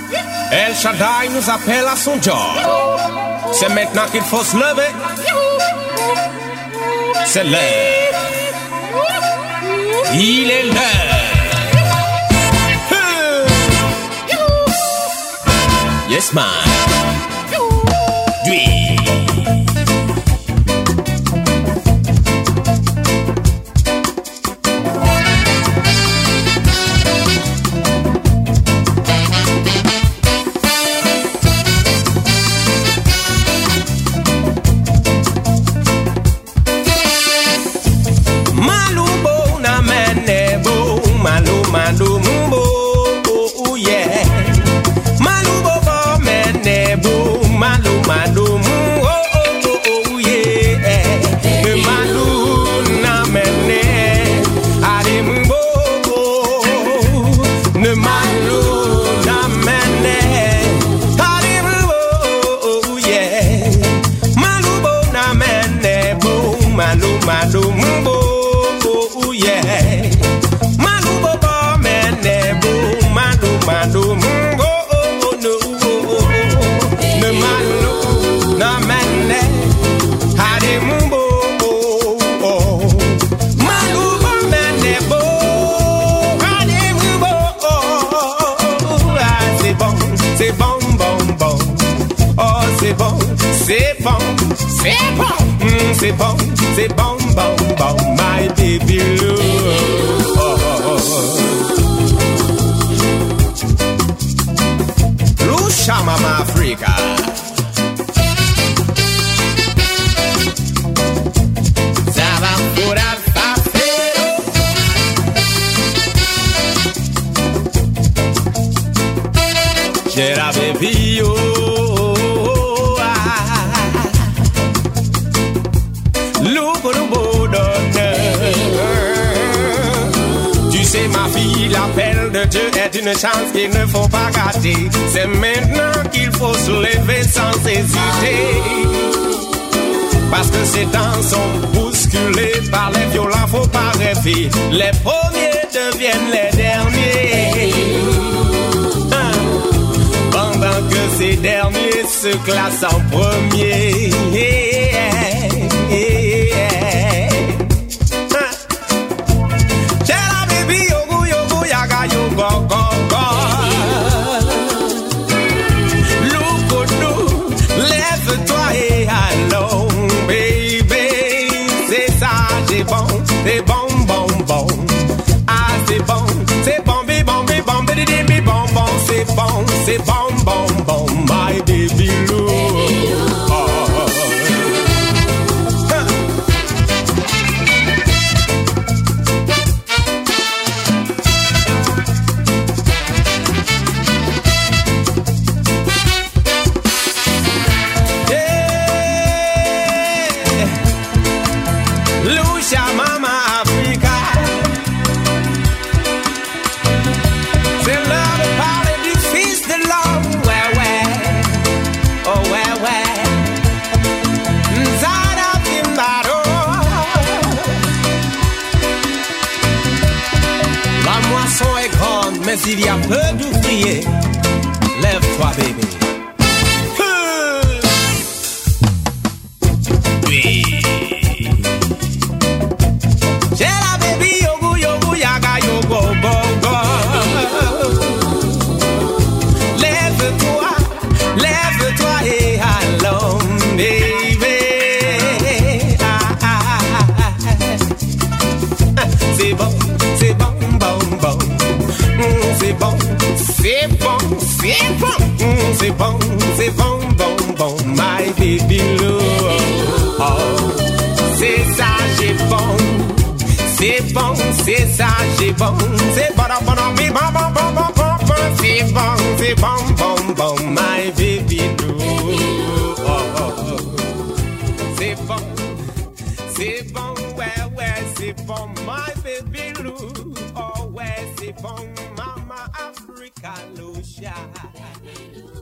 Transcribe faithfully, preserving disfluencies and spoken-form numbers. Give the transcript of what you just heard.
El Shaddai nous appelle à son job. C'est maintenant qu'il faut se lever. C'est l'heure. Il est l'heure. Yes, man. Oui. C'est bon, c'est bon, bon, bon, my baby love. Oh, oh, oh. Lucia, Mama Africa. Ça va pour la fafero. J'ai la baby, oh. L'appel de Dieu est une chance qu'il ne faut pas gâter. C'est maintenant qu'il faut se lever sans hésiter. Parce que ces temps sont bousculés par les violents, faut pas rêver. Les premiers deviennent les derniers. Hein? Pendant que ces derniers se classent en premier. Yeah, yeah. Go, go, go. Look au nous, lève-toi et allons, baby. C'est ça, c'est bon, c'est bon, bon, bon. Ah, c'est bon, c'est bon, bé, bon, bé, bon, bé, bé, bé, bon, bon, c'est bon, c'est bon, bon, bon, my baby Lou. Oh, oh, oh. Mais il y a peu d'ouvriers. Lève-toi, bébé. Oui. J'ai la baby, yogo, yogo, yaga, yogo, bogo. Lève-toi, lève-toi et allons, baby. Ah, ah, ah. C'est bon, c'est bon, bon, bon. C'est bon, c'est bon, c'est bon, c'est bon, c'est bon, bon, bon, my baby love. Oh, c'est ça, j'ai bon, c'est bon, c'est ça, j'ai bon, c'est bon, bon, bon, bon, bon, bon, bon, bon, c'est bon, c'est bon, bon, bon, my baby love. Oh, oh, oh. C'est bon, c'est bon, ouais, ouais, c'est bon, my baby love. Oh, ouais, c'est bon. Africa, Lucia.